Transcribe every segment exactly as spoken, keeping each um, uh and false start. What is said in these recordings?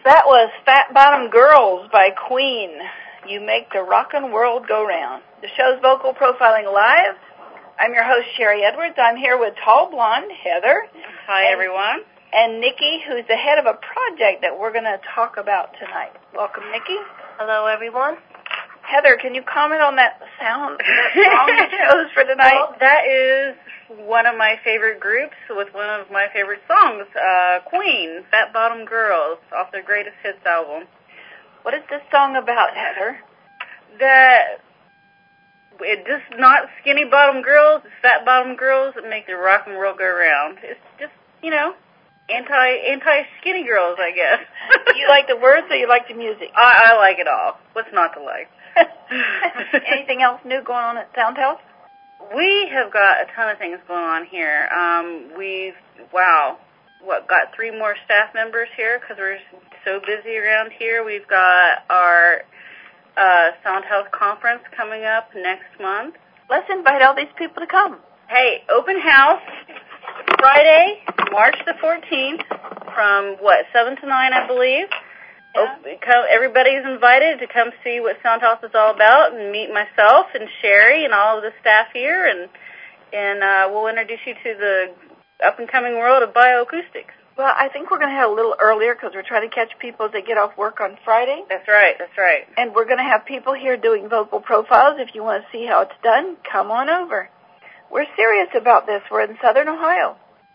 That was Fat Bottom Girls by Queen. You make the rockin' world go round. The show's Vocal Profiling Live. I'm your host, Sherry Edwards. I'm here with tall blonde Heather. Hi, and, everyone. And Nikki, who's the head of a project that we're going to talk about tonight. Welcome, Nikki. Hello, everyone. Heather, can you comment on that sound, that song you chose for tonight? Well, that is one of my favorite groups with one of my favorite songs, uh, Queen, Fat Bottom Girls, off their Greatest Hits album. What is this song about, Heather? That it just not skinny bottom girls, it's fat bottom girls that make the rock and roll go round. It's just, you know, anti anti skinny girls, I guess. You like the words or you like the music? I, I like it all. What's not to like? Anything else new going on at Sound Health? We have got a ton of things going on here. Um, we've, wow, what, got three more staff members here because we're so busy around here. We've got our uh, Sound Health Conference coming up next month. Let's invite all these people to come. Hey, open house Friday, March the fourteenth from, what, seven to nine, I believe. Yeah. Everybody's invited to come see what Sound Health is all about and meet myself and Sherry and all of the staff here, and and uh, we'll introduce you to the up-and-coming world of bioacoustics. Well, I think we're going to have a little earlier because we're trying to catch people as they get off work on Friday. That's right, that's right. And we're going to have people here doing vocal profiles. If you want to see how it's done, come on over. We're serious about this. We're in Southern Ohio.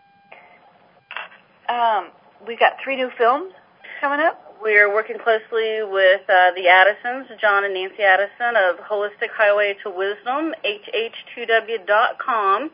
Um, we've got three new films coming up. We're working closely with uh, the Addisons, John and Nancy Addison of Holistic Highway to Wisdom, H H two W dot com.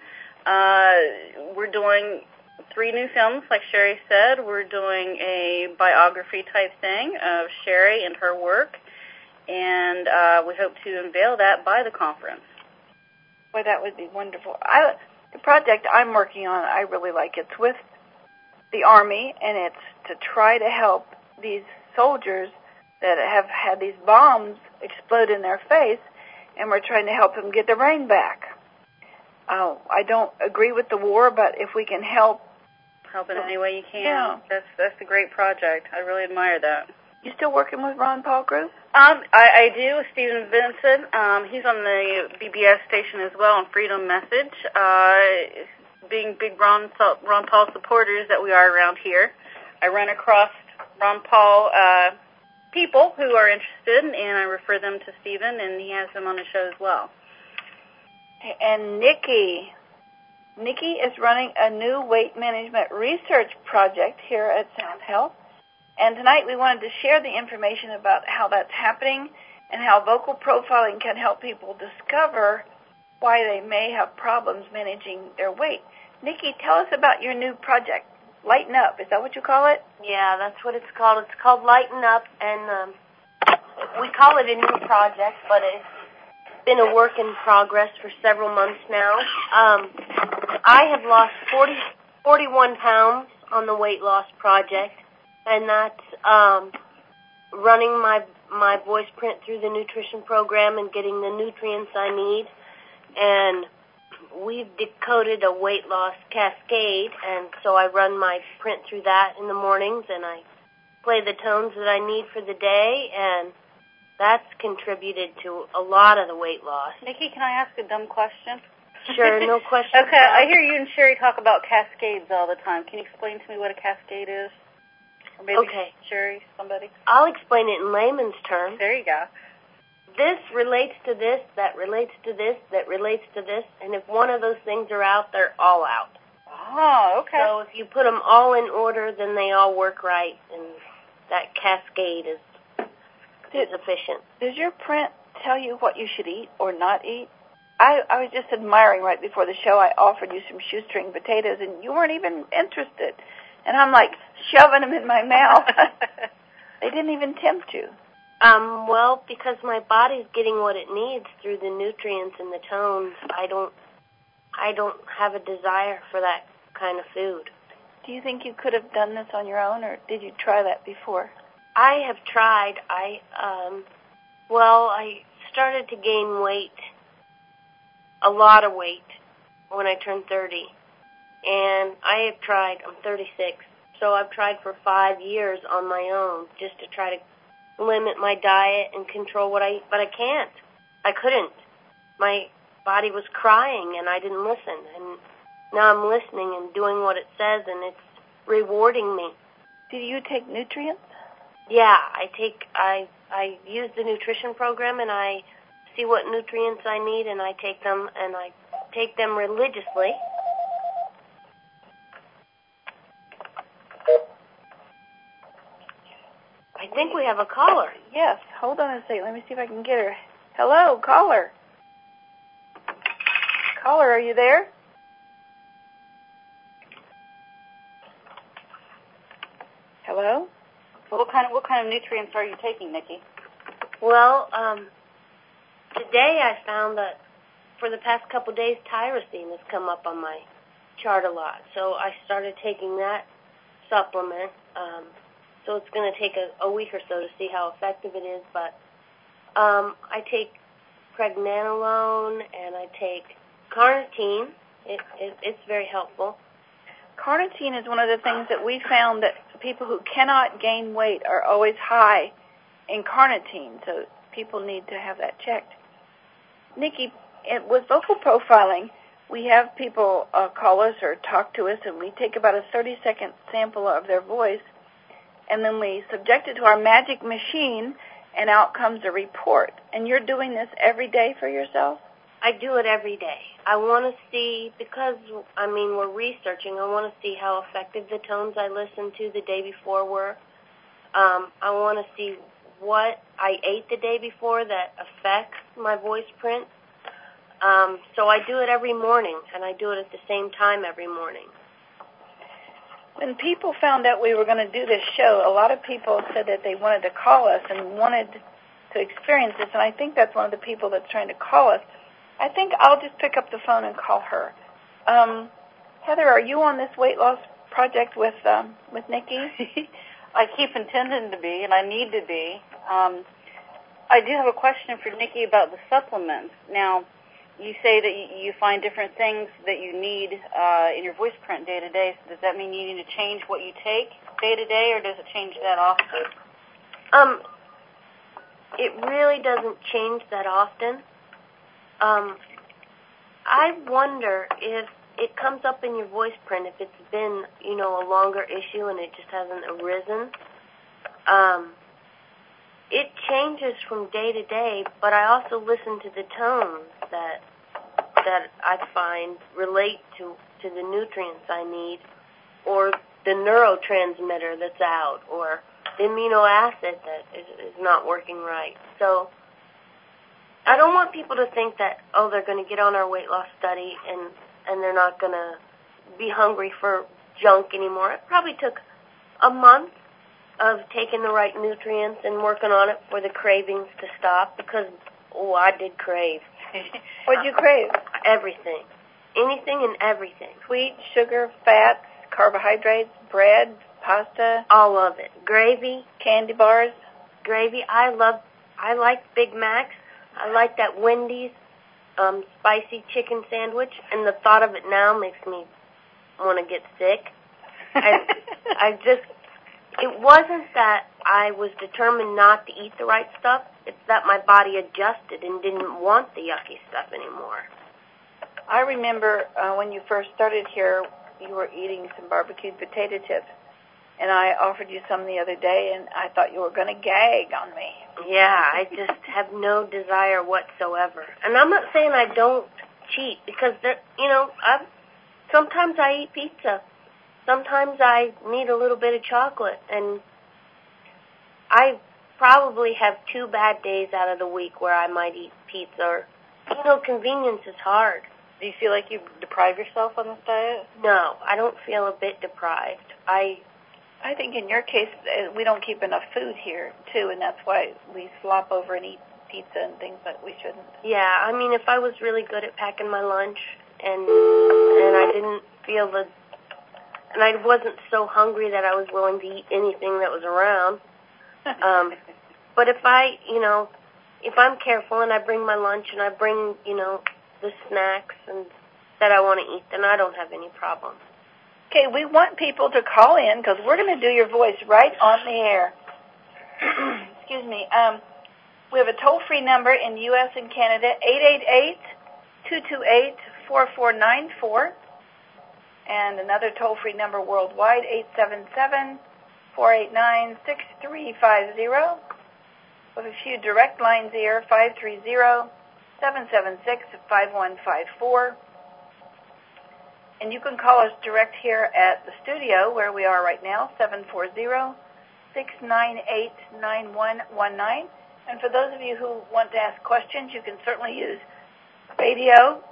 Uh, we're doing three new films, like Sherry said. We're doing a biography type thing of Sherry and her work, and uh, we hope to unveil that by the conference. Boy, that would be wonderful. I, the project I'm working on, I really like. It's with the Army, and it's to try to help these soldiers that have had these bombs explode in their face, and we're trying to help them get the rain back. Uh, I don't agree with the war, but if we can help, help in any way you can. Yeah. That's that's a great project. I really admire that. You still working with Ron Paul Group? Um, I, I do with Stephen Vincent. Um, he's on the B B S station as well on Freedom Message. Uh, being big Ron Ron Paul supporters that we are around here, I run across Ron Paul uh, people who are interested, and I refer them to Stephen, and he has them on the show as well. And Nikki, Nikki is running a new weight management research project here at Sound Health, and tonight we wanted to share the information about how that's happening and how vocal profiling can help people discover why they may have problems managing their weight. Nikki, tell us about your new project. Lighten Up, is that what you call it? Yeah, that's what it's called. It's called Lighten Up, and um, we call it a new project, but it's been a work in progress for several months now. Um, I have lost forty, forty-one pounds on the weight loss project, and that's um, running my, my voice print through the nutrition program and getting the nutrients I need, and we've decoded a weight loss cascade, and so I run my print through that in the mornings, and I play the tones that I need for the day, and that's contributed to a lot of the weight loss. Nikki, can I ask a dumb question? Sure, no question. Okay, I hear you and Sherry talk about cascades all the time. Can you explain to me what a cascade is? Or maybe okay. Sherry, somebody? I'll explain it in layman's terms. There you go. This relates to this, that relates to this, that relates to this, and if one of those things are out, they're all out. Oh, okay. So if you put them all in order, then they all work right, and that cascade is, is efficient. Does your print tell you what you should eat or not eat? I, I was just admiring right before the show. I offered you some shoestring potatoes, and you weren't even interested. And I'm like shoving them in my mouth. They didn't even tempt you. Um, well, because my body's getting what it needs through the nutrients and the tones, I don't, I don't have a desire for that kind of food. Do you think you could have done this on your own, or did you try that before? I have tried. I, um, well, I started to gain weight, a lot of weight, when I turned thirty, and I have tried. I'm thirty-six, so I've tried for five years on my own just to try to limit my diet and control what I eat, but I can't. I couldn't. My body was crying, and I didn't listen, and now I'm listening and doing what it says, and it's rewarding me. Do you take nutrients? Yeah, I take, I, I use the nutrition program, and I see what nutrients I need, and I take them, and I take them religiously. I think we have a caller. Yes. Hold on a second. Let me see if I can get her. Hello, caller. Caller, are you there? Hello? What kind of what kind of nutrients are you taking, Nikki? Well, um, today I found that for the past couple of days, tyrosine has come up on my chart a lot. So I started taking that supplement. Um, so it's going to take a, a week or so to see how effective it is. But um, I take pregnenolone and I take carnitine. It, it, it's very helpful. Carnitine is one of the things that we found that people who cannot gain weight are always high in carnitine, so people need to have that checked. Nikki, with vocal profiling, we have people uh, call us or talk to us, and we take about a thirty-second sample of their voice, and then we subject it to our magic machine, and out comes a report. And you're doing this every day for yourself? I do it every day. I want to see, because, I mean, we're researching, I want to see how effective the tones I listened to the day before were. Um, I want to see what I ate the day before that affects my voice print. Um, so I do it every morning, and I do it at the same time every morning. When people found out we were going to do this show, a lot of people said that they wanted to call us and wanted to experience this, and I think that's one of the people that's trying to call us. I think I'll just pick up the phone and call her. Um, Heather, are you on this weight loss project with um, with Nikki? I keep intending to be, and I need to be. Um, I do have a question for Nikki about the supplements. Now, you say that you find different things that you need uh, in your voice print day to day. So does that mean you need to change what you take day to day, or does it change that often? Um, it really doesn't change that often. Um, I wonder if it comes up in your voice print, if it's been, you know, a longer issue and it just hasn't arisen. Um, it changes from day to day, but I also listen to the tones that that I find relate to, to the nutrients I need, or the neurotransmitter that's out, or the amino acid that is, is not working right. So I don't want people to think that, oh, they're going to get on our weight loss study and, and they're not going to be hungry for junk anymore. It probably took a month of taking the right nutrients and working on it for the cravings to stop, because, oh, I did crave. What'd you crave? Everything. Anything and everything. Sweet, sugar, fats, carbohydrates, bread, pasta. All of it. Gravy. Candy bars. Gravy. I love, I like Big Macs. I like that Wendy's um, spicy chicken sandwich, and the thought of it now makes me want to get sick. I, I just, it wasn't that I was determined not to eat the right stuff. It's that my body adjusted and didn't want the yucky stuff anymore. I remember uh, when you first started here, you were eating some barbecued potato chips, and I offered you some the other day, and I thought you were going to gag on me. Yeah, I just have no desire whatsoever. And I'm not saying I don't cheat, because, there, you know, I sometimes I eat pizza. Sometimes I need a little bit of chocolate, and I probably have two bad days out of the week where I might eat pizza. Or, you know, convenience is hard. Do you feel like you deprive yourself on this diet? No, I don't feel a bit deprived. I I think in your case, uh, we don't keep enough food here, too, and that's why we slop over and eat pizza and things that we shouldn't. Yeah, I mean, if I was really good at packing my lunch and and I didn't feel the, and I wasn't so hungry that I was willing to eat anything that was around. Um, but if I, you know, if I'm careful and I bring my lunch and I bring, you know, the snacks and that I want to eat, then I don't have any problem. Okay, we want people to call in because we're going to do your voice right on the air. Excuse me. Um, we have a toll-free number in the U S and Canada, eight eight eight, two two eight, four four nine four, and another toll-free number worldwide, eight seven seven, four eight nine, six three five zero. We have a few direct lines here, five three zero, seven seven six, five one five four. And you can call us direct here at the studio where we are right now, seven four zero, six nine eight, nine one one nine. And for those of you who want to ask questions, you can certainly use radio.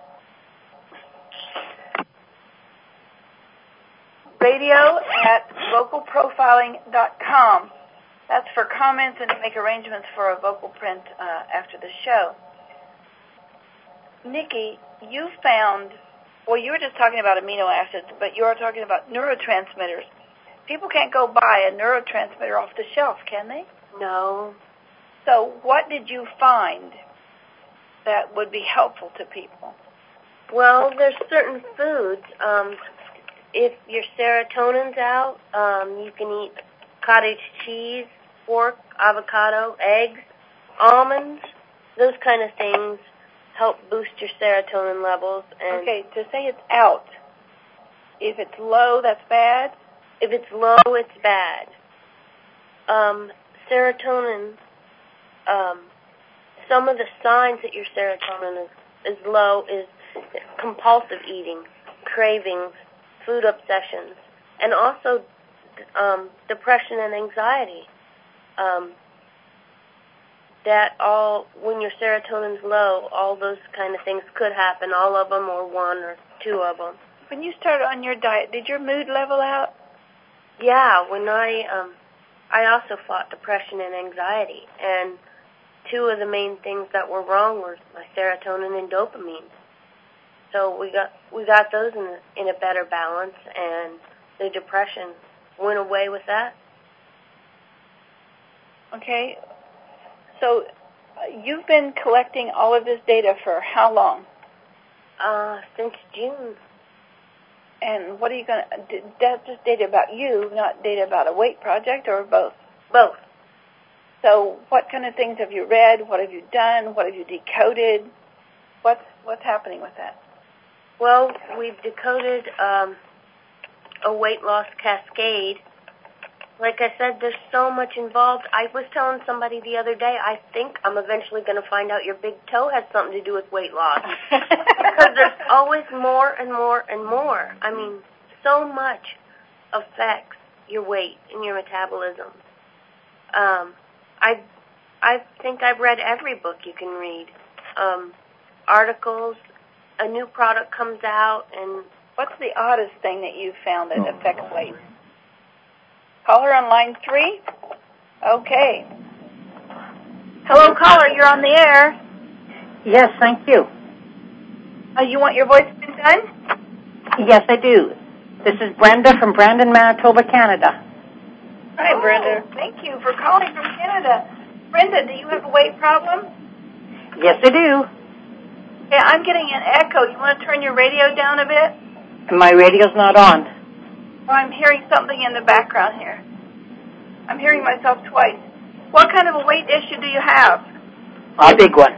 Radio at vocal profiling dot com. That's for comments and to make arrangements for a vocal print uh, after the show. Nikki, you found... Well, you were just talking about amino acids, but you are talking about neurotransmitters. People can't go buy a neurotransmitter off the shelf, can they? No. So what did you find that would be helpful to people? Well, there's certain foods. Um, if your serotonin's out, um, you can eat cottage cheese, pork, avocado, eggs, almonds, those kind of things. Help boost your serotonin levels. And okay, to say it's out. If it's low, that's bad? If it's low, it's bad. Um, serotonin, um, some of the signs that your serotonin is, is low is compulsive eating, cravings, food obsessions, and also um, depression and anxiety. Um, that all, when your serotonin's low, all those kind of things could happen, all of them or one or two of them. When you started on your diet, did your mood level out? Yeah, when I, um, I also fought depression and anxiety, and two of the main things that were wrong were my serotonin and dopamine. So we got, we got those in, in a better balance, and the depression went away with that. Okay. So uh, you've been collecting all of this data for how long? Uh, since June. And what are you going to, that's just data about you, not data about a weight project, or both? Both. So what kind of things have you read? What have you done? What have you decoded? What's, what's happening with that? Well, we've decoded um, a weight loss cascade. Like I said, there's so much involved. I was telling somebody the other day, I think I'm eventually going to find out your big toe has something to do with weight loss. Because there's always more and more and more. I mean, so much affects your weight and your metabolism. Um, I I think I've read every book you can read. Um, articles, a new product comes out, and... What's the oddest thing that you've found that affects weight? Caller on line three? Okay. Hello, caller, you're on the air. Yes, thank you. Uh, you want your voice been done? Yes, I do. This is Brenda from Brandon, Manitoba, Canada. Hi, oh, Brenda. Thank you for calling from Canada. Brenda, do you have a weight problem? Yes, I do. Yeah, I'm getting an echo. You want to turn your radio down a bit? My radio's not on. Well, I'm hearing something in the background here. I'm hearing myself twice. What kind of a weight issue do you have? A big one.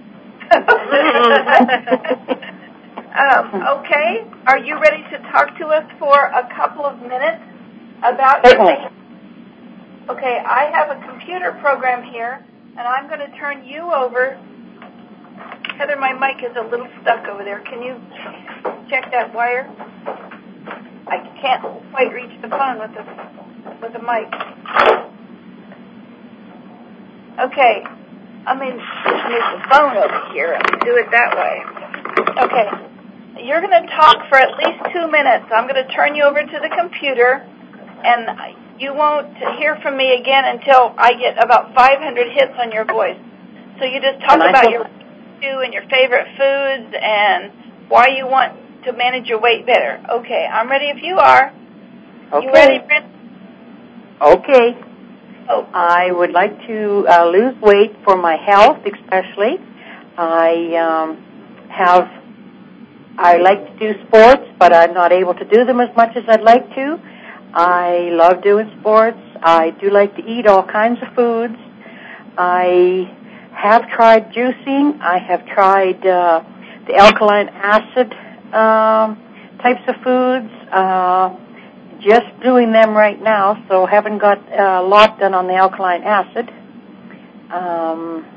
um, okay. Are you ready to talk to us for a couple of minutes about Certainly. your weight? Okay, I have a computer program here, and I'm going to turn you over. Heather, my mic is a little stuck over there. Can you check that wire? I can't quite reach the phone with the with the mic. Okay, I mean, move the phone over here and do it that way. Okay, you're going to talk for at least two minutes. I'm going to turn you over to the computer, and you won't hear from me again until I get about five hundred hits on your voice. So you just talk about your food and your favorite foods and why you want to manage your weight better. Okay, I'm ready if you are. Okay. You ready, Brent? Okay. Oh. I would like to uh, lose weight for my health, especially. I um, have I like to do sports, but I'm not able to do them as much as I'd like to. I love doing sports. I do like to eat all kinds of foods. I have tried juicing. I have tried uh, the alkaline acid um, types of foods. Uh, just doing them right now, so haven't got a lot done on the alkaline acid. Um,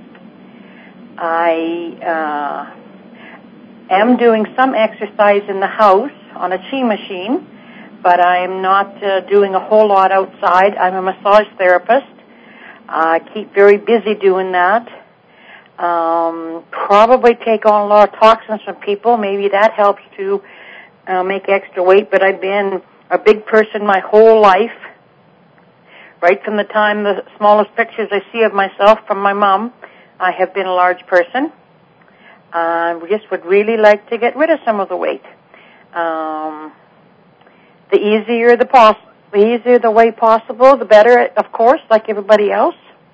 I uh, am doing some exercise in the house on a chi machine, but I'm not uh, doing a whole lot outside. I'm a massage therapist. I keep very busy doing that. Um, probably take on a lot of toxins from people. Maybe that helps to uh, make extra weight, but I've been a big person my whole life. Right from the time the smallest pictures I see of myself from my mom, I have been a large person. I uh, just would really like to get rid of some of the weight. Um, the easier the pos- the easier the way possible, the better, of course, like everybody else.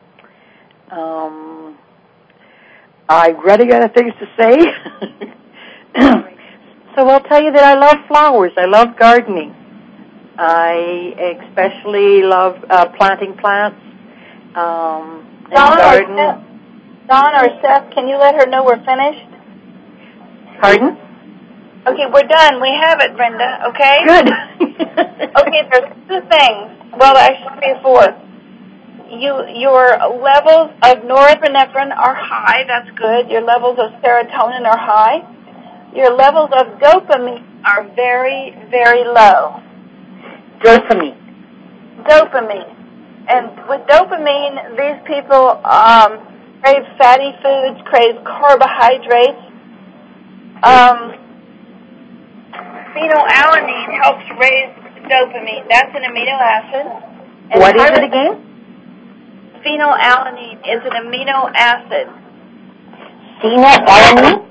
Um, I really got things to say. So I'll tell you that I love flowers. I love gardening. I especially love uh, planting plants. Um, Don, garden. or Seth, Don or Seth, can you let her know we're finished? Pardon? Okay, we're done. We have it, Brenda, okay? Good. Okay, there's two things. Well, actually three or four. You, your levels of norepinephrine are high. That's good. Your levels of serotonin are high. Your levels of dopamine are very, very low. Dopamine. Dopamine. And with dopamine, these people um, crave fatty foods, crave carbohydrates. Um, phenylalanine helps raise dopamine. That's an amino acid. And what is it again? Phenylalanine is an amino acid. Phenylalanine?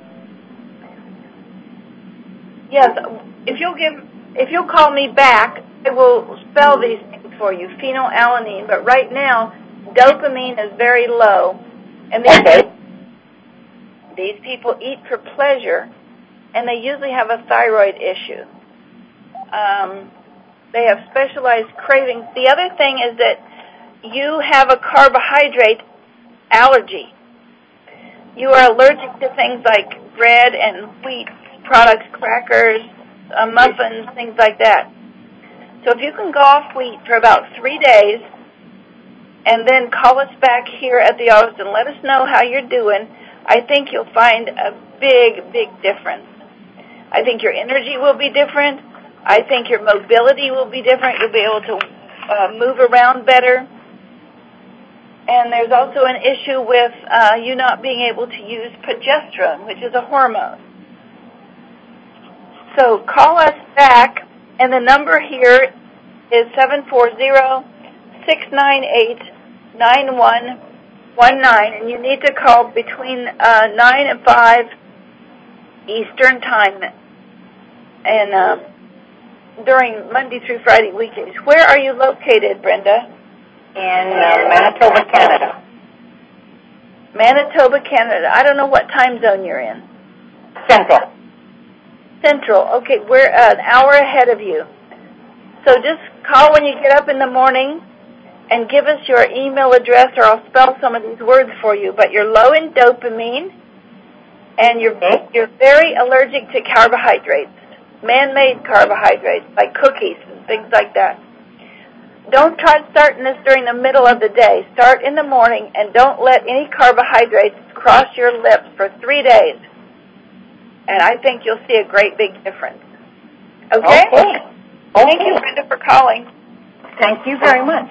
Yes. If you'll give, if you'll call me back, I will spell these things for you. Phenylalanine. But right now, dopamine is very low, and these okay. these people eat for pleasure, and they usually have a thyroid issue. Um, they have specialized cravings. The other thing is that you have a carbohydrate allergy. You are allergic to things like bread and wheat products, crackers, uh, muffins, things like that. So if you can go off wheat for about three days and then call us back here at the office and let us know how you're doing, I think you'll find a big, big difference. I think your energy will be different. I think your mobility will be different. You'll be able to uh, move around better. And there's also an issue with uh, you not being able to use progesterone, which is a hormone. So call us back, and the number here is seven four zero, six nine eight, nine one one nine, and you need to call between uh, nine and five Eastern Time, and uh, during Monday through Friday weekdays. Where are you located, Brenda? In uh, Manitoba, Canada. Manitoba, Canada. I don't know what time zone you're in. Central. Central. Okay, we're uh, an hour ahead of you. So just call when you get up in the morning and give us your email address, or I'll spell some of these words for you. But you're low in dopamine, and you're you're very allergic to carbohydrates, man-made carbohydrates like cookies and things like that. Don't try starting this during the middle of the day. Start in the morning, and don't let any carbohydrates cross your lips for three days. And I think you'll see a great big difference. Okay? Okay. Thank you, Brenda, for calling. Thank you very much.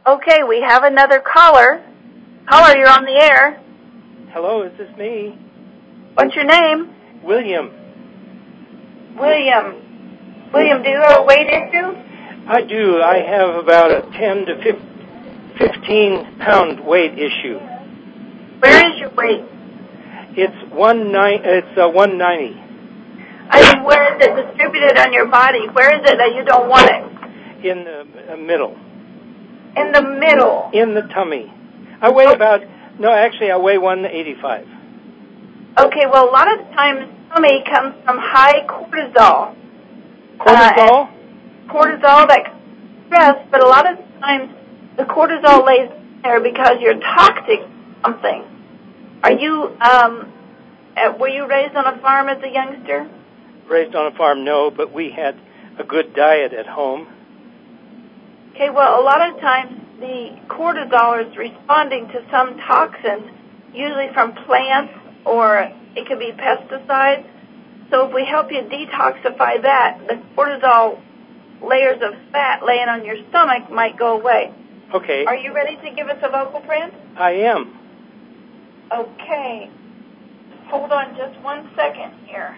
Okay, we have another caller. Caller, you're on the air. Hello, is this me? What's your name? William. William. William, do you have a weight issue? I do. I have about a ten to fifteen pound weight issue. Where is your weight? It's one nine. It's uh, one ninety. I mean, where is it distributed on your body? Where is it that you don't want it? In the uh, middle. In the middle. In the tummy. I weigh about. No, actually, I weigh one eighty-five. Okay. Well, a lot of the times, tummy comes from high cortisol. Cortisol. Uh, cortisol, that stress, but a lot of the times the cortisol lays there because you're toxic something. Are you, um, uh, were you raised on a farm as a youngster? Raised on a farm, no, but we had a good diet at home. Okay, well, a lot of times the cortisol is responding to some toxins, usually from plants, or it could be pesticides. So if we help you detoxify that, the cortisol layers of fat laying on your stomach might go away. Okay. Are you ready to give us a vocal print? I am. Okay. Hold on just one second here.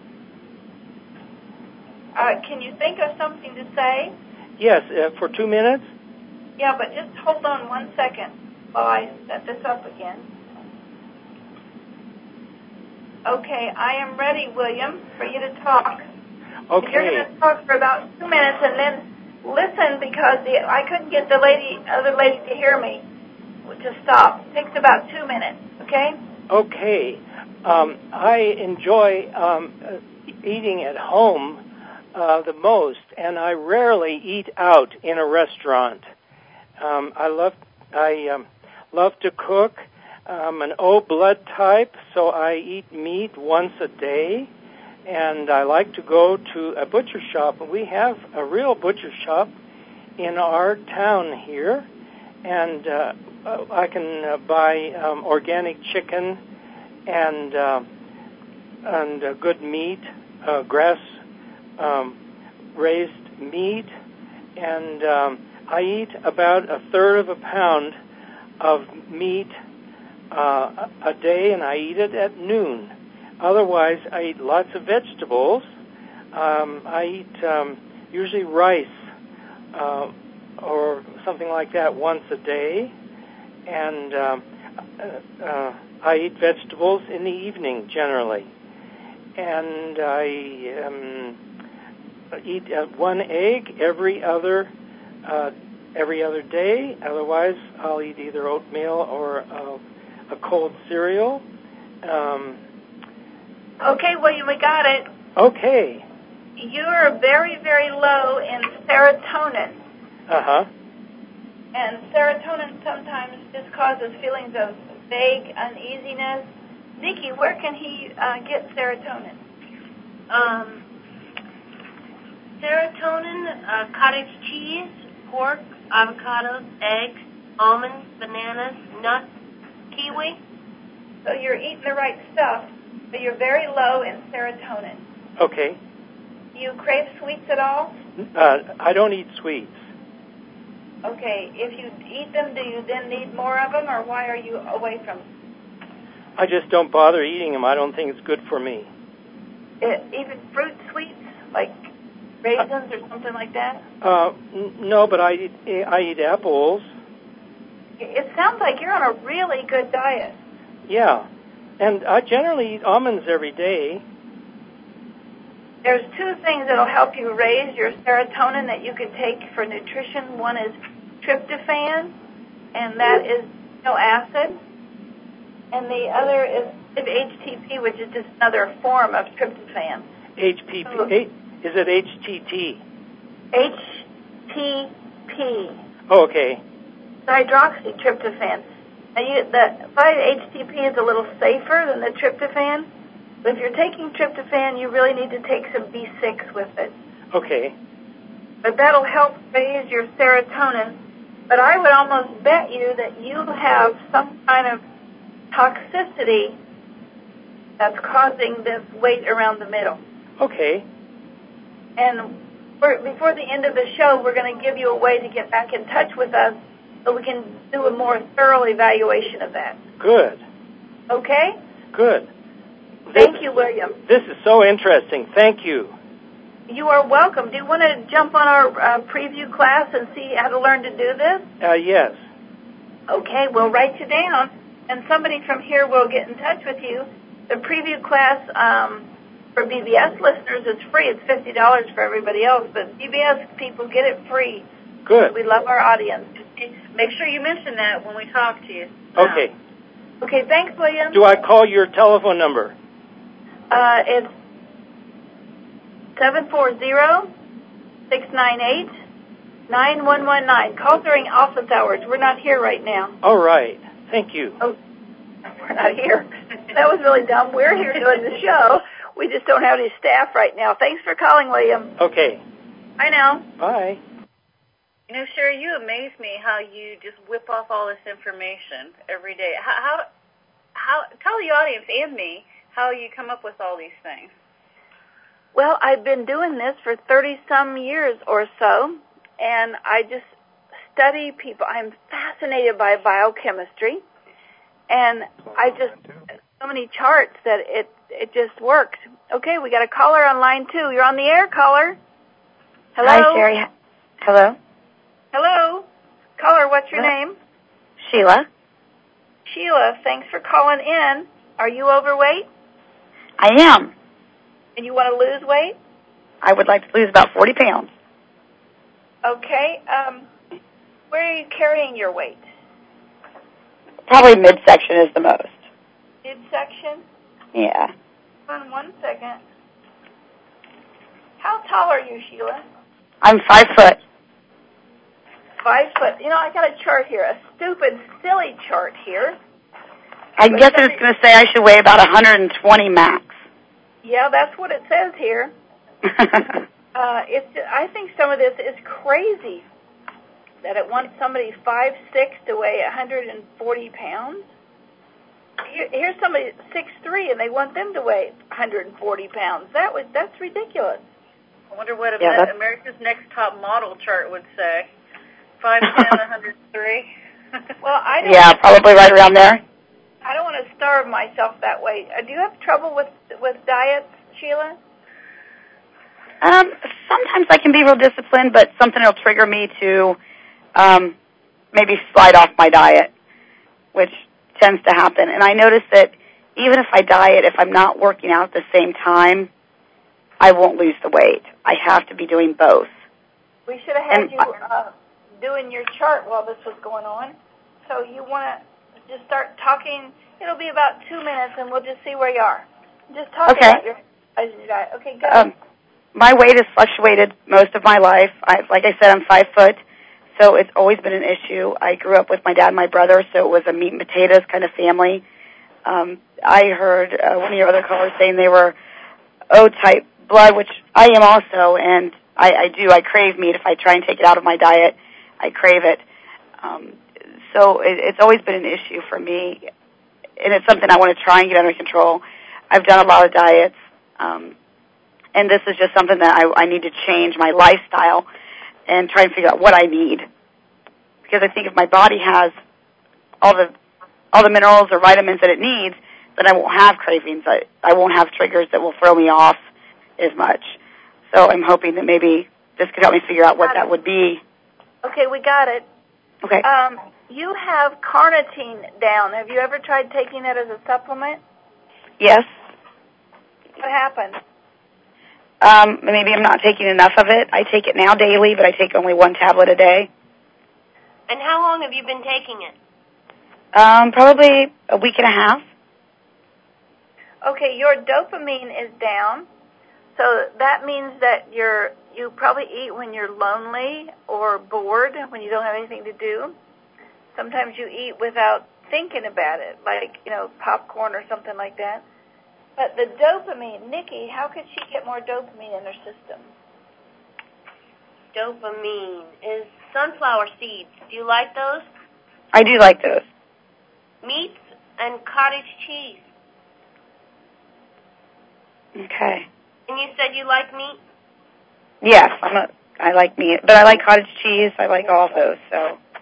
Uh, can you think of something to say? Yes, uh, for two minutes? Yeah, but just hold on one second while I set this up again. Okay, I am ready, William, for you to talk. Okay. You're going to talk for about two minutes and then listen because the, I couldn't get the lady, other lady to hear me to stop. It takes about two minutes, okay? Okay. Um, I enjoy um, eating at home uh, the most, and I rarely eat out in a restaurant. Um, I love I um, love to cook. I'm an O blood type, so I eat meat once a day, and I like to go to a butcher shop. We have a real butcher shop in our town here, and uh, I can uh, buy um, organic chicken and uh, and uh, good meat, uh, grass um, raised meat, and um, I eat about a third of a pound of meat uh, a day, and I eat it at noon. Otherwise, I eat lots of vegetables. Um, I eat um, usually rice uh, or something like that once a day, and um, uh, uh, I eat vegetables in the evening generally. And I um, eat uh, one egg every other uh, every other day. Otherwise, I'll eat either oatmeal or uh, a cold cereal. Um, Okay, William, we got it. okay. You're very, very low in serotonin. Uh-huh. And serotonin sometimes just causes feelings of vague uneasiness. Nikki, where can he uh, get serotonin? Um, serotonin, uh, cottage cheese, pork, avocados, eggs, almonds, bananas, nuts, kiwi. So you're eating the right stuff, but you're very low in serotonin. Okay. Do you crave sweets at all? Uh, I don't eat sweets. Okay. If you eat them, do you then need more of them, or why are you away from them? I just don't bother eating them. I don't think it's good for me. It, even fruit sweets, like raisins or something like that? Uh, n- no, but I eat, I eat apples. It sounds like you're on a really good diet. Yeah. And I generally eat almonds every day. There's two things that will help you raise your serotonin that you can take for nutrition. One is tryptophan, and that is amino acid. And the other is H T P, which is just another form of tryptophan. H P P. So, Is it H T T? H T P. Oh, okay. Hydroxytryptophan. Now you, the five H T P is a little safer than the tryptophan. But if you're taking tryptophan, you really need to take some B six with it. Okay. But that'll help raise your serotonin. But I would almost bet you that you have some kind of toxicity that's causing this weight around the middle. Okay. And we're, before the end of the show, we're going to give you a way to get back in touch with us so we can do a more thorough evaluation of that. Good. Okay? Good. Thank this, you, William. This is so interesting. Thank you. You are welcome. Do you want to jump on our uh, preview class and see how to learn to do this? Uh, yes. Okay, we'll write you down, and somebody from here will get in touch with you. The preview class um, for B B S listeners is free. It's fifty dollars for everybody else, but B B S people get it free. Good. We love our audience. Make sure you mention that when we talk to you. Okay. Okay, thanks, William. Do I call your telephone number? Uh, it's seven four zero, six nine eight, nine one one nine. Call during office hours. We're not here right now. All right. Thank you. Oh, we're not here. That was really dumb. We're here doing the show. We just don't have any staff right now. Thanks for calling, William. Okay. Bye now. Bye. You know, Sherry, you amaze me how you just whip off all this information every day. How, how, how tell the audience and me how you come up with all these things. Well, I've been doing this for thirty-some years or so, and I just study people. I'm fascinated by biochemistry, and I just, so many charts that it, it just works. Okay, we got a caller on line two. You're on the air, caller. Hello? Hi, Sherry. Hello? Hello. Caller, what's your Hello? name? Sheila. Sheila, thanks for calling in. Are you overweight? I am. And you want to lose weight? I would like to lose about forty pounds. Okay. Um, where are you carrying your weight? Probably midsection is the most. Midsection? Yeah. Hold on one second. How tall are you, Sheila? I'm five foot. Five foot. You know, I got a chart here, a stupid, silly chart here. I But guess somebody- it's going to say I should weigh about one hundred twenty max. Yeah, that's what it says here. Uh, it's. I think some of this is crazy. That it wants somebody five six to weigh one hundred forty pounds. Here, here's somebody six three, and they want them to weigh one hundred forty pounds. That would. That's ridiculous. I wonder what Yeah, Amer- that's- America's Next Top Model chart would say. five ten, one hundred three. Well, I don't. Yeah, probably right around there. I don't want to starve myself that way. Uh, do you have trouble with with diets, Sheila? Um, sometimes I can be real disciplined, but something will trigger me to um, maybe slide off my diet, which tends to happen. And I notice that even if I diet, if I'm not working out at the same time, I won't lose the weight. I have to be doing both. We should have had And you uh, doing your chart while this was going on. So you want to just start talking. It'll be about two minutes, and we'll just see where you are. Just talk Okay. about your diet. Okay, go. Um, my weight has fluctuated most of my life. I, like I said, I'm five foot, so it's always been an issue. I grew up with my dad and my brother, so it was a meat and potatoes kind of family. Um, I heard uh, one of your other callers saying they were O-type blood, which I am also, and I, I do. I crave meat. If I try and take it out of my diet, I crave it. Um, so it, it's always been an issue for me, and it's something I want to try and get under control. I've done a lot of diets, um, and this is just something that I, I need to change my lifestyle and try and figure out what I need. Because I think if my body has all the all the minerals or vitamins that it needs, then I won't have cravings. I, I won't have triggers that will throw me off as much. So I'm hoping that maybe this could help me figure out what that would be. Okay, we got it. Okay. Um, you have carnitine down. Have you ever tried taking that as a supplement? Yes. What happened? Um, maybe I'm not taking enough of it. I take it now daily, but I take only one tablet a day. And how long have you been taking it? Um, probably a week and a half. Okay, your dopamine is down, so that means that you're you probably eat when you're lonely or bored, when you don't have anything to do. Sometimes you eat without thinking about it, like, you know, popcorn or something like that. But the dopamine, Nikki, how could she get more dopamine in her system? Dopamine is sunflower seeds. Do you like those? I do like those. Meats and cottage cheese. Okay. And you said you like meat? Yes, I'm a, I like meat, but I like cottage cheese. I like all of those. So.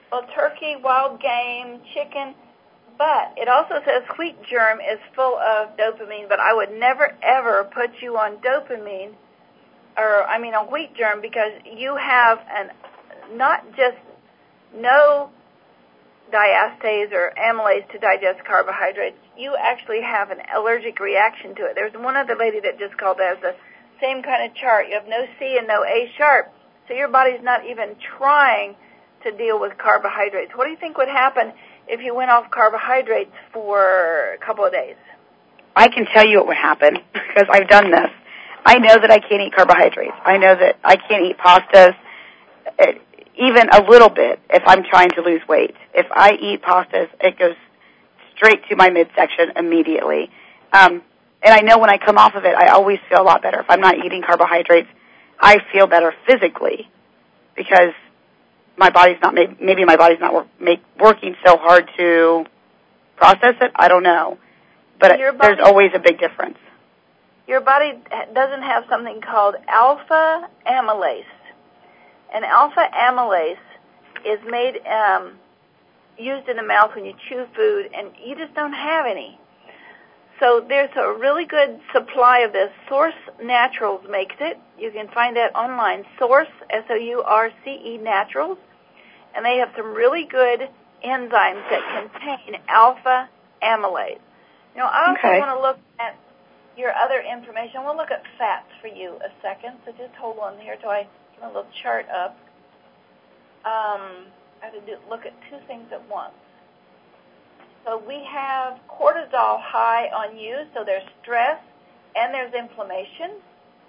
Well, turkey, wild game, chicken, but it also says wheat germ is full of dopamine, but I would never, ever put you on dopamine, or, I mean, on wheat germ, because you have an, not just no diastase or amylase to digest carbohydrates, you actually have an allergic reaction to it. There's one other lady that just called that has the same kind of chart. You have no C and no A sharp, so your body's not even trying to deal with carbohydrates. What do you think would happen if you went off carbohydrates for a couple of days? I can tell you what would happen because I've done this. I know that I can't eat carbohydrates. I know that I can't eat pastas, even a little bit, if I'm trying to lose weight. If I eat pastas, it goes straight to my midsection immediately. Um, and I know when I come off of it, I always feel a lot better. If I'm not eating carbohydrates, I feel better physically because my body's not, maybe my body's not work, make, working so hard to process it. I don't know. But it, body, there's always a big difference. Your body doesn't have something called alpha amylase. And alpha amylase is made, um, used in the mouth when you chew food, and you just don't have any. So there's a really good supply of this. Source Naturals makes it. You can find that online. Source, S O U R C E Naturals. And they have some really good enzymes that contain alpha amylase. You know, I also okay. want to look at your other information. We'll look at fats for you a second, so just hold on here till I get a little chart up. Um, I have to do, look at two things at once. So we have cortisol high on you, so there's stress and there's inflammation.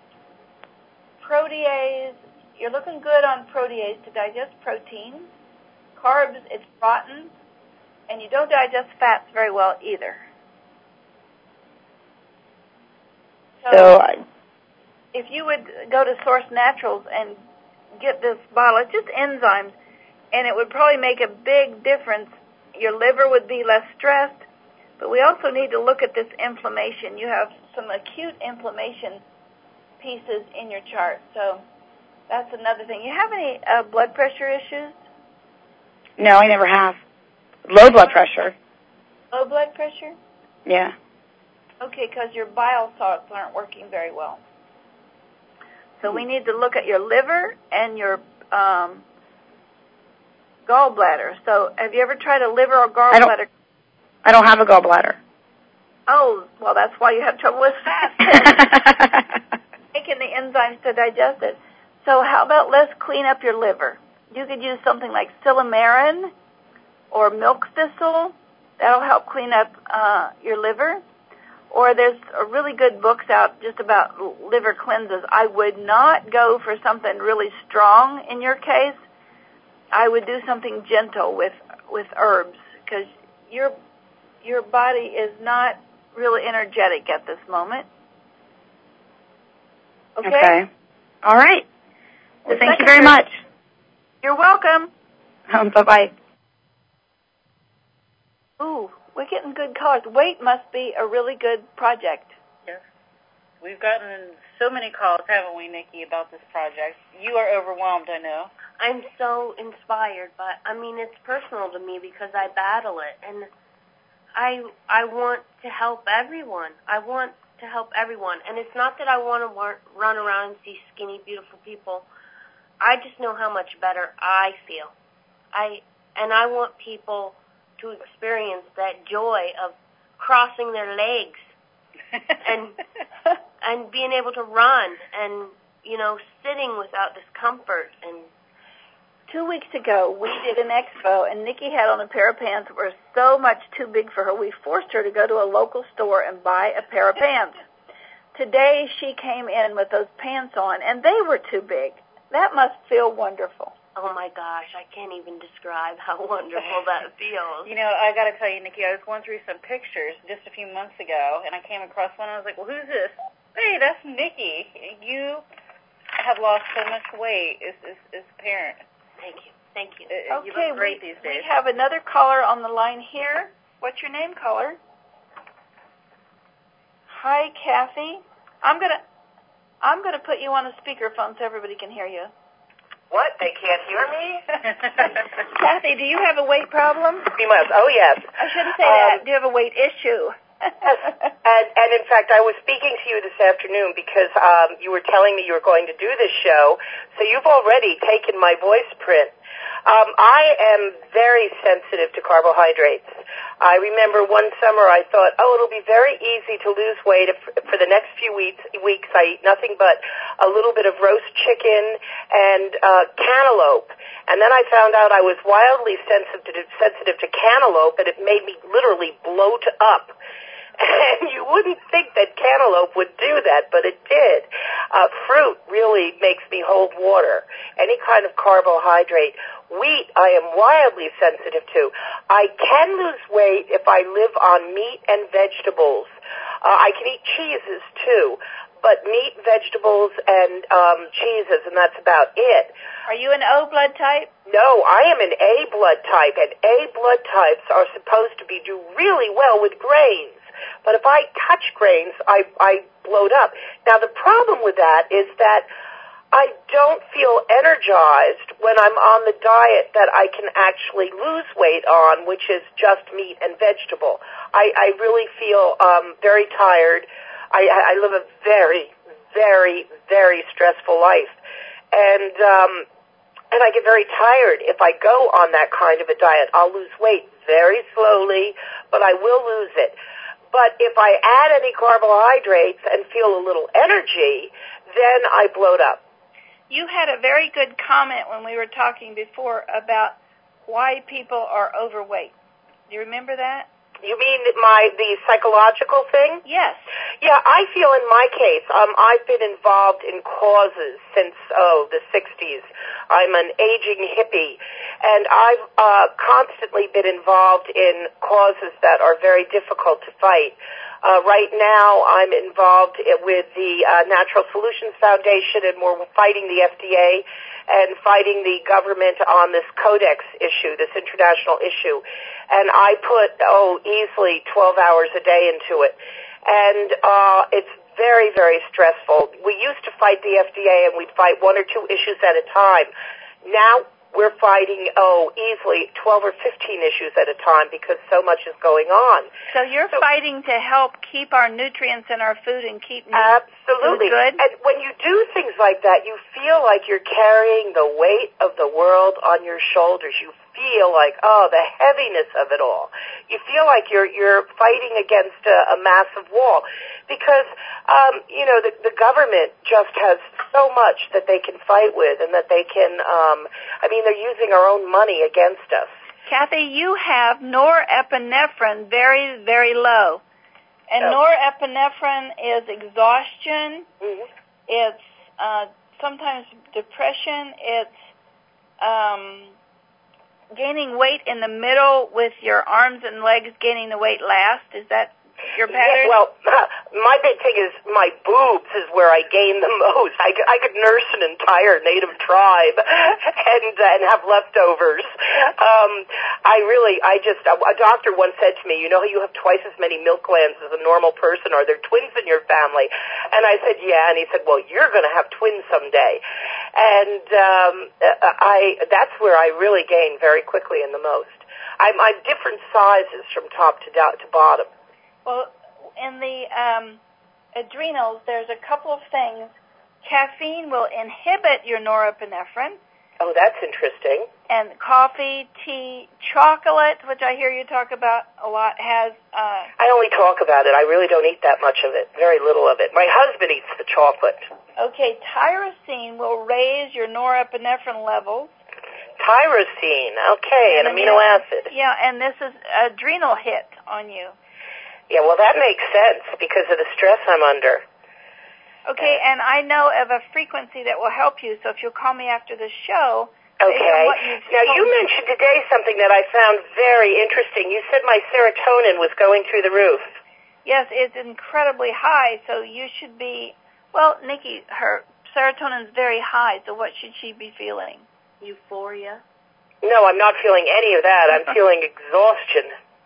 Protease, you're looking good on protease to digest protein. Carbs, it's rotten, and you don't digest fats very well either. So, so I, if you would go to Source Naturals and get this bottle, it's just enzymes, and it would probably make a big difference. Your liver would be less stressed, but we also need to look at this inflammation. You have some acute inflammation pieces in your chart, so that's another thing. You have any uh, blood pressure issues? No, I never have. Low blood pressure. Low blood pressure? Yeah. Okay, because your bile salts aren't working very well. So we need to look at your liver and your um, gallbladder. So have you ever tried a liver or gallbladder? I don't, I don't have a gallbladder. Oh, well, that's why you have trouble with fat. Making the enzymes to digest it. So how about let's clean up your liver. You could use something like silymarin or milk thistle. That'll help clean up uh, your liver. Or there's a really good books out just about liver cleanses. I would not go for something really strong in your case. I would do something gentle with with herbs because your your body is not really energetic at this moment. Okay? Okay. All right. Well, The thank you very much. You're welcome. Um, bye-bye. Ooh, we're getting good callers. Weight must be a really good project. Yes. We've gotten so many calls, haven't we, Nikki, about this project? You are overwhelmed, I know. I'm so inspired, but I mean, it's personal to me because I battle it, and I I want to help everyone. I want to help everyone, and it's not that I want to run around and see skinny, beautiful people. I just know how much better I feel. I and I want people to experience that joy of crossing their legs and and being able to run and, you know, sitting without discomfort. And two weeks ago, we did an expo, and Nikki had on a pair of pants that were so much too big for her. We forced her to go to a local store and buy a pair of pants. Today, she came in with those pants on, and they were too big. That must feel wonderful. Oh, my gosh, I can't even describe how wonderful that feels. You know, I got to tell you, Nikki, I was going through some pictures just a few months ago, and I came across one, and I was like, well, who's this? Hey, that's Nikki. You have lost so much weight. It's, it's, it's apparent. Thank you. Thank you. It, Okay, you look great we, these days. we have another caller on the line here. What's your name, caller? Hi, Kathy. I'm gonna I'm gonna put you on a speakerphone so everybody can hear you. What? They can't hear me? Kathy, do you have a weight problem? Oh, yes. I shouldn't say Um, that. Do you have a weight issue? Yes. And, and in fact, I was speaking to you this afternoon because um, you were telling me you were going to do this show, so you've already taken my voice print. Um, I am very sensitive to carbohydrates. I remember one summer I thought, oh, it'll be very easy to lose weight if for the next few weeks, weeks I eat nothing but a little bit of roast chicken and uh, cantaloupe. And then I found out I was wildly sensitive, sensitive to cantaloupe, and it made me literally bloat up. And you wouldn't think that cantaloupe would do that, but it did. Uh, fruit really makes me hold water. Any kind of carbohydrate. Wheat, I am wildly sensitive to. I can lose weight if I live on meat and vegetables. Uh, I can eat cheeses, too. But meat, vegetables, and um, cheeses, and that's about it. Are you an O blood type? No, I am an A blood type, and A blood types are supposed to be do really well with grains. But if I touch grains, I, I bloat up. Now, the problem with that is that I don't feel energized when I'm on the diet that I can actually lose weight on, which is just meat and vegetable. I, I really feel um, very tired. I, I live a very, very, very stressful life. And um, and I get very tired if I go on that kind of a diet. I'll lose weight very slowly, but I will lose it. But if I add any carbohydrates and feel a little energy, then I bloat up. You had a very good comment when we were talking before about why people are overweight. Do you remember that? You mean my the psychological thing? Yes. Yeah, I feel in my case, um, I've been involved in causes since, oh, the sixties. I'm an aging hippie, and I've uh, constantly been involved in causes that are very difficult to fight. Uh, right now, I'm involved with the uh, Natural Solutions Foundation, and we're fighting the F D A and fighting the government on this Codex issue, this international issue. And I put, oh, easily twelve hours a day into it. And uh, it's very, very stressful. We used to fight the F D A, and we'd fight one or two issues at a time. Now we're fighting, oh, easily twelve or fifteen issues at a time because so much is going on. So you're so, fighting to help keep our nutrients in our food and keep absolutely food good? And when you do things like that, you feel like you're carrying the weight of the world on your shoulders. You feel like, oh, the heaviness of it all. You feel like you're you're fighting against a, a massive wall because, um, you know, the, the government just has so much that they can fight with and that they can, um, I mean, they're using our own money against us. Kathy, you have norepinephrine very, very low. And oh. norepinephrine is exhaustion. Mm-hmm. It's uh, sometimes depression. It's um, gaining weight in the middle with your arms and legs gaining the weight last. Is that your pattern? Yeah, well, my big thing is my boobs is where I gain the most. I could, I could nurse an entire native tribe and uh, and have leftovers. Um, I really, I just, a, a doctor once said to me, you know, you have twice as many milk glands as a normal person. Are there twins in your family? And I said, yeah. And he said, well, you're going to have twins someday. And um, I, that's where I really gain very quickly and the most. I'm, I'm different sizes from top to down to bottom. Well, in the um, adrenals, there's a couple of things. Caffeine will inhibit your norepinephrine. Oh, that's interesting. And coffee, tea, chocolate, which I hear you talk about a lot, has... Uh, I only talk about it. I really don't eat that much of it, very little of it. My husband eats the chocolate. Okay, tyrosine will raise your norepinephrine levels. Tyrosine, okay, an amino acid. Yeah, and this is adrenal hit on you. Yeah, well, that makes sense because of the stress I'm under. Okay, and I know of a frequency that will help you, so if you'll call me after the show... Okay. Now, you mentioned today something that I found very interesting. You said my serotonin was going through the roof. Yes, it's incredibly high, so you should be... Well, Nikki, her serotonin's very high, so what should she be feeling? Euphoria? No, I'm not feeling any of that. I'm feeling exhaustion.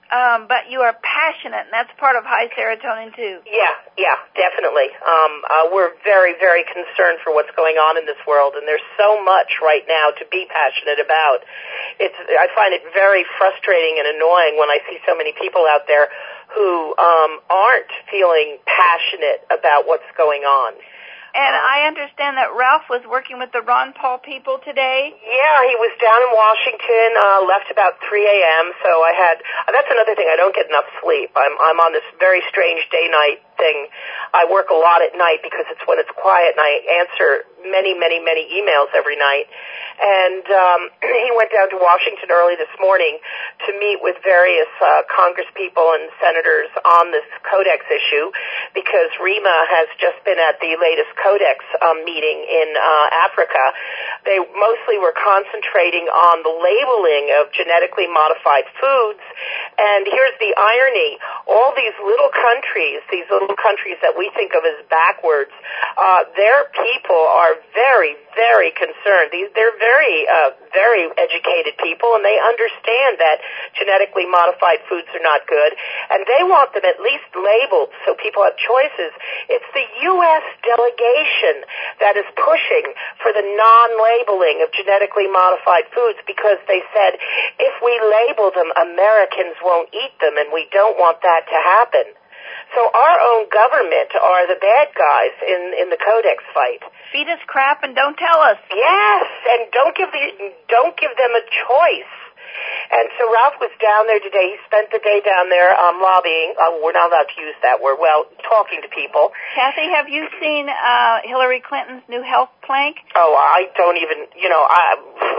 um, but you are passionate, and that's part of high serotonin, too. Yeah, yeah, definitely. Um, uh, we're very, very concerned for what's going on in this world, and there's so much right now to be passionate about. It's, I find it very frustrating and annoying when I see so many people out there who um, aren't feeling passionate about what's going on. And I understand that Ralph was working with the Ron Paul people today. Yeah, he was down in Washington, uh, left about three a.m., so I had, uh, that's another thing, I don't get enough sleep. I'm, I'm on this very strange day-night thing. I work a lot at night because it's when it's quiet, and I answer many, many, many emails every night. And um, he went down to Washington early this morning to meet with various uh, congresspeople and senators on this Codex issue because REMA has just been at the latest Codex um, meeting in uh, Africa. They mostly were concentrating on the labeling of genetically modified foods. And here's the irony. All these little countries, these little countries that we think of as backwards, uh, their people are very, very concerned. These, they're very, uh, very educated people, and they understand that genetically modified foods are not good, and they want them at least labeled so people have choices. It's the U S delegation that is pushing for the non-labeling of genetically modified foods because they said if we label them, Americans won't eat them, and we don't want that to happen. So our own government are the bad guys in, in the Codex fight. Feed us crap and don't tell us. Yes, and don't give the don't give them a choice. And so Ralph was down there today. He spent the day down there um, lobbying. Uh, we're not allowed to use that word. Well, talking to people. Kathy, have you seen uh, Hillary Clinton's new health plank? Oh, I don't even, you know, I,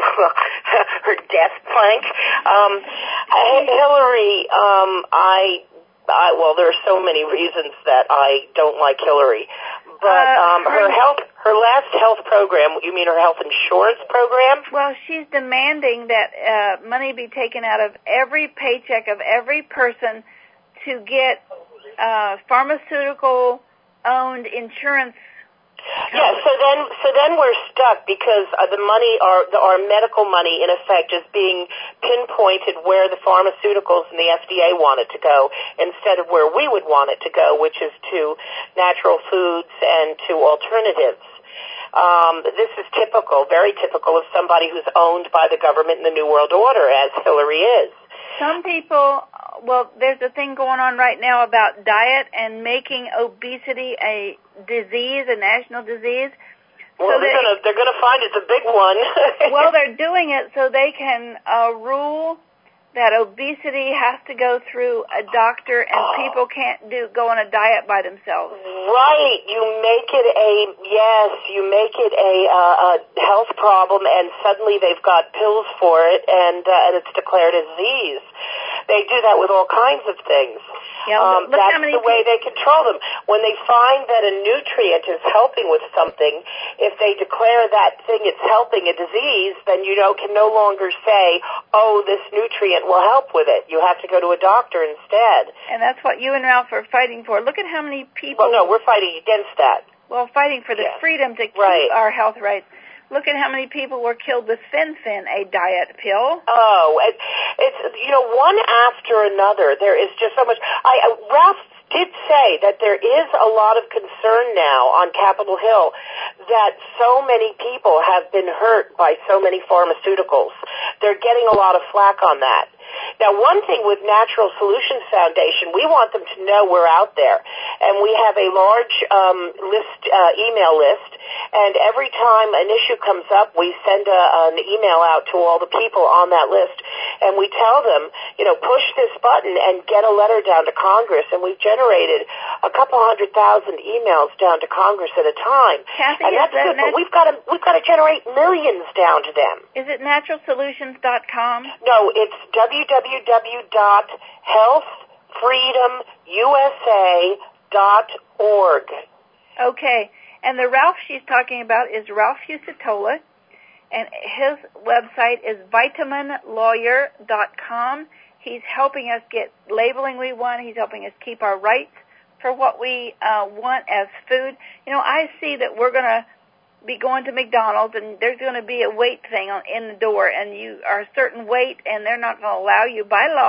her death plank. Um, Hillary, um, I... I, well, there are so many reasons that I don't like Hillary, but um, her health, her last health program. You mean her health insurance program? Well, she's demanding that uh, money be taken out of every paycheck of every person to get uh, pharmaceutical-owned insurance. Yeah, so then so then we're stuck because uh, the money, our, the, our medical money, in effect, is being pinpointed where the pharmaceuticals and the F D A want it to go instead of where we would want it to go, which is to natural foods and to alternatives. Um, this is typical, very typical of somebody who's owned by the government in the New World Order, as Hillary is. Some people, well, there's a thing going on right now about diet and making obesity a disease, a national disease. Well, so they're going to they're going to find it's a big one. Well, they're doing it so they can uh, rule that obesity has to go through a doctor and oh. people can't do go on a diet by themselves. Right. You make it a, yes, you make it a, uh, a health problem, and suddenly they've got pills for it, and, uh, and it's declared a disease. They do that with all kinds of things. Yeah, um, look that's how many the way they control them. When they find that a nutrient is helping with something, if they declare that thing is helping a disease, then you know can no longer say, oh, this nutrient will help with it. You have to go to a doctor instead. And that's what you and Ralph are fighting for. Look at how many people... Well, no, we're fighting against that. Well, fighting for the yes. freedom to keep right. our health rights. Look at how many people were killed with Fen-Phen, a diet pill. Oh, it, it's, you know, one after another. There is just so much. I, uh, Ralph did say that there is a lot of concern now on Capitol Hill that so many people have been hurt by so many pharmaceuticals. They're getting a lot of flack on that. Now, one thing with Natural Solutions Foundation, we want them to know we're out there, and we have a large um, list, uh, email list, and every time an issue comes up, we send a, an email out to all the people on that list, and we tell them, you know, push this button and get a letter down to Congress, and we've generated a couple hundred thousand emails down to Congress at a time. Kathy, and that's that good, nat- but we've got to we've got to generate millions down to them. Is it natural solutions dot com? No, it's w w w dot health freedom u s a dot org. Okay, and the Ralph she's talking about is Ralph Fusatola, and his website is vitamin lawyer dot com. He's helping us get labeling we want. He's helping us keep our rights for what we uh, want as food. You know, I see that we're going to be going to McDonald's, and there's going to be a weight thing on, in the door, and you are a certain weight, and they're not going to allow you by law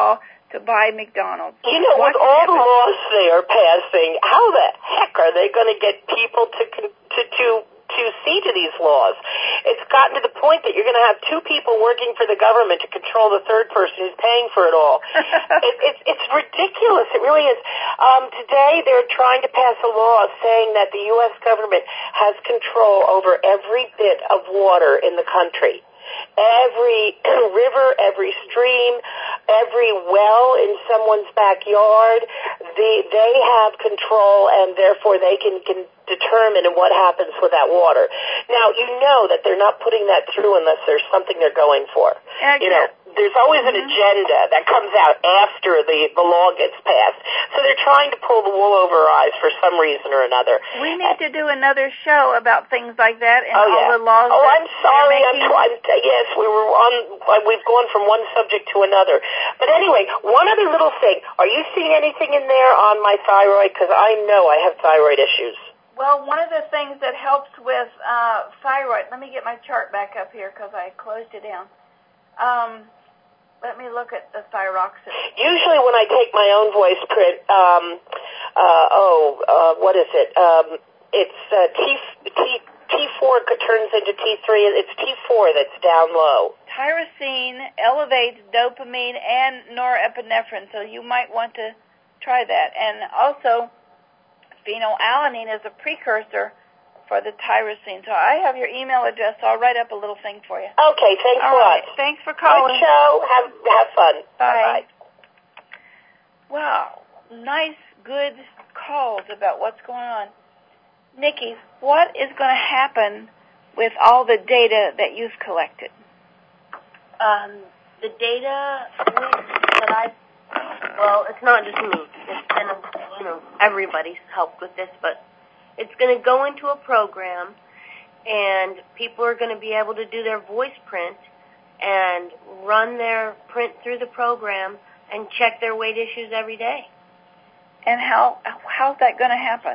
to buy McDonald's. You know, What with all the happened? laws they are passing, how the heck are they going to get people to con- to to to see to these laws? It's gotten to the point that you're going to have two people working for the government to control the third person who's paying for it all. it, it, it's ridiculous. It really is. Um, today they're trying to pass a law saying that the U S government has control over every bit of water in the country. Every river, every stream, every well in someone's backyard, the, they have control, and therefore they can, can determine what happens with that water. Now, you know that they're not putting that through unless there's something they're going for. Exactly. You know, there's always an Mm-hmm. agenda that comes out after the, the law gets passed. So they're trying to pull the wool over our eyes for some reason or another. We need to do another show about things like that and Oh, all yeah. the laws. Oh, that I'm sorry. they're I'm, making. I'm, yes, we were on. We've gone from one subject to another. But anyway, one other little thing. Are you seeing anything in there on my thyroid? Because I know I have thyroid issues. Well, one of the things that helps with uh, thyroid. Let me get my chart back up here because I closed it down. Um, let me look at the thyroxine. Usually, when I take my own voice print, um, uh, oh, uh, what is it? Um, it's uh, T T. T four turns into T three. It's T four that's down low. Tyrosine elevates dopamine and norepinephrine, so you might want to try that. And also, phenylalanine is a precursor for the tyrosine. So I have your email address, so I'll write up a little thing for you. Okay, thanks All a right. lot. Thanks for calling. Good show. Have have fun. Bye. Wow, nice, good calls about what's going on. Nikki, what is going to happen with all the data that you've collected? Um, the data that I, well, it's not just me. It's been, you know, everybody's helped with this, but it's going to go into a program, and people are going to be able to do their voice print and run their print through the program and check their weight issues every day. And how how's that going to happen?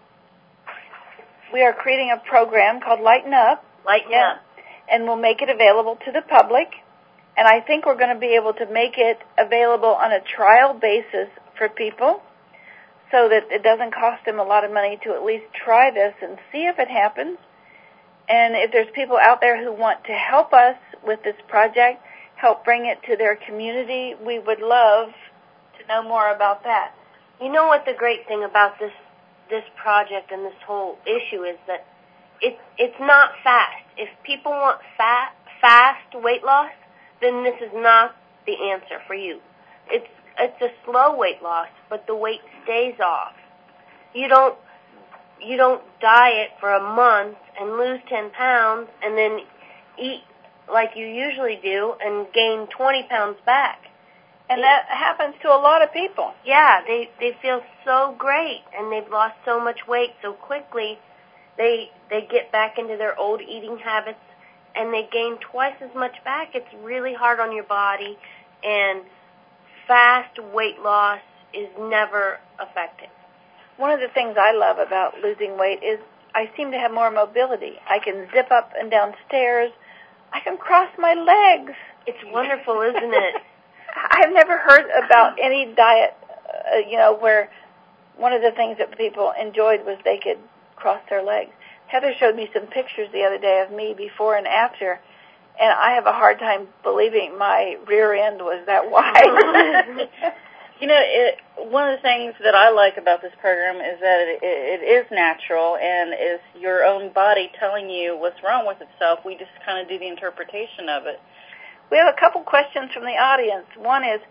We are creating a program called Lighten Up. Lighten yeah, Up. And we'll make it available to the public. And I think we're going to be able to make it available on a trial basis for people so that it doesn't cost them a lot of money to at least try this and see if it happens. And if there's people out there who want to help us with this project, help bring it to their community, we would love to know more about that. You know what the great thing about this this project and this whole issue is that it, it's not fast. If people want fat, fast weight loss, then this is not the answer for you. It's it's a slow weight loss, but the weight stays off. You don't you don't diet for a month and lose ten pounds and then eat like you usually do and gain twenty pounds back. And that happens to a lot of people. Yeah, they, they feel so great, and they've lost so much weight so quickly, they they get back into their old eating habits, and they gain twice as much back. It's really hard on your body, and fast weight loss is never effective. One of the things I love about losing weight is I seem to have more mobility. I can zip up and down stairs. I can cross my legs. It's wonderful, isn't it? I've never heard about any diet, uh, you know, where one of the things that people enjoyed was they could cross their legs. Heather showed me some pictures the other day of me before and after, and I have a hard time believing my rear end was that wide. You know, it, one of the things that I like about this program is that it, it is natural and is your own body telling you what's wrong with itself. We just kind of do the interpretation of it. We have a couple questions from the audience. One is,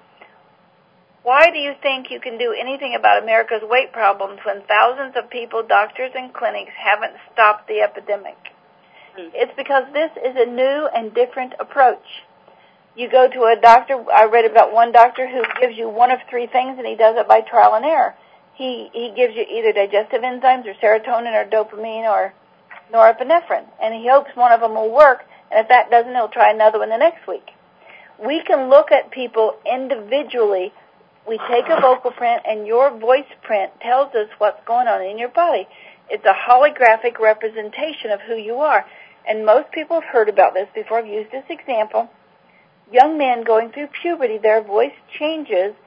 why do you think you can do anything about America's weight problems when thousands of people, doctors, and clinics haven't stopped the epidemic? Mm-hmm. It's because this is a new and different approach. You go to a doctor. I read about one doctor who gives you one of three things, and he does it by trial and error. He he gives you either digestive enzymes or serotonin or dopamine or norepinephrine, and he hopes one of them will work. And if that doesn't, he'll try another one the next week. We can look at people individually. We take a vocal print, and your voice print tells us what's going on in your body. It's a holographic representation of who you are. And most people have heard about this before. I've used this example. Young men going through puberty, their voice changes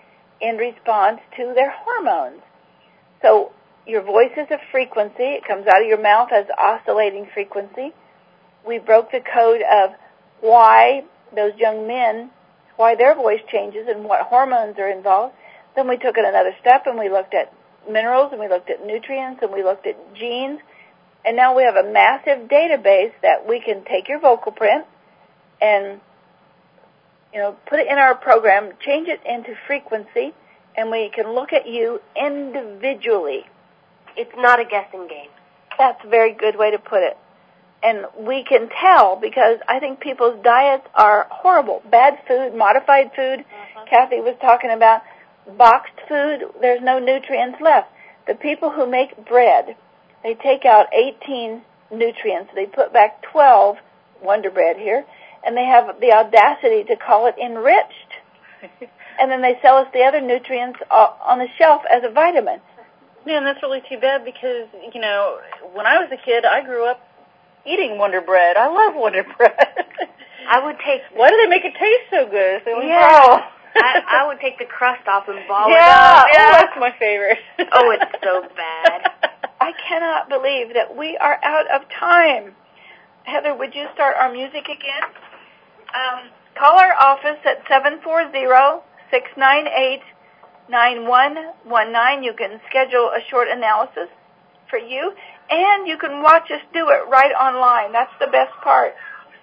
in response to their hormones. So your voice is a frequency. It comes out of your mouth as oscillating frequency. We broke the code of why those young men, why their voice changes and what hormones are involved. Then we took it another step and we looked at minerals and we looked at nutrients and we looked at genes. And now we have a massive database that we can take your vocal print and, you know, put it in our program, change it into frequency, and we can look at you individually. It's not a guessing game. That's a very good way to put it. And we can tell because I think people's diets are horrible. Bad food, modified food. Mm-hmm. Kathy was talking about boxed food. There's no nutrients left. The people who make bread, they take out eighteen nutrients. They put back twelve, Wonder Bread here, and they have the audacity to call it enriched. And then they sell us the other nutrients on the shelf as a vitamin. Yeah, and that's really too bad because, you know, when I was a kid, I grew up eating Wonder Bread. I love Wonder Bread. I would take... Why do they make it taste so good? So yeah. I, I would take the crust off and ball yeah. it up. Yeah, oh, that's my favorite. Oh, it's so bad. I cannot believe that we are out of time. Heather, would you start our music again? Um, call our office at seven four zero, six nine eight, nine one one nine. You can schedule a short analysis for you, and you can watch us do it right online. That's the best part.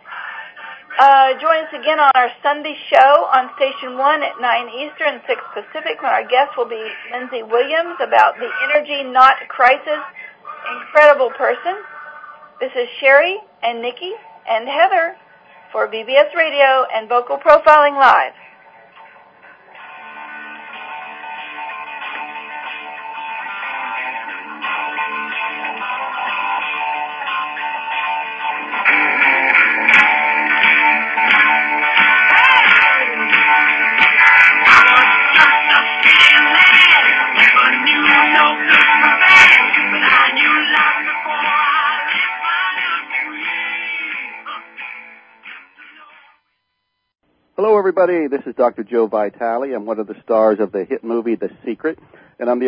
Uh, join us again on our Sunday show on Station one at nine Eastern, six Pacific, when our guest will be Lindsay Williams about the Energy Not Crisis. Incredible person. This is Sherry and Nikki and Heather for B B S Radio and Vocal Profiling Live. Hello, everybody. This is Doctor Joe Vitale. I'm one of the stars of the hit movie The Secret, and I'm the